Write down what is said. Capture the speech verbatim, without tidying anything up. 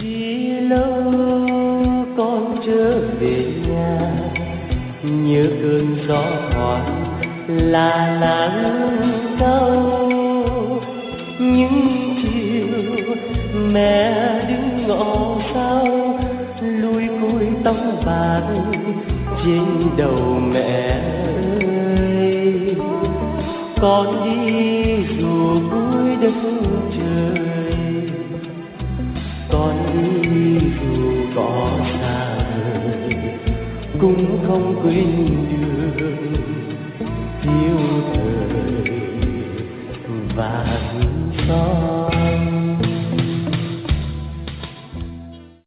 Vì lâu con trở về nhà, nhớ cơn gió thoảng là nắng đau. Những chiều mẹ đứng ngõ sau, lùi cúi tóc bạc trên đầu mẹ ơi. Con đi dù cuối đất trời, con đi dù có xa vời, cũng không quên đường yêu thời vàng son.